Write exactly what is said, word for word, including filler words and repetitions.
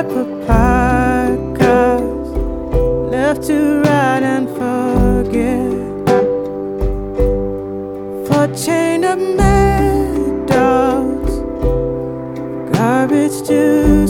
type of podcast, left to right and forget. For change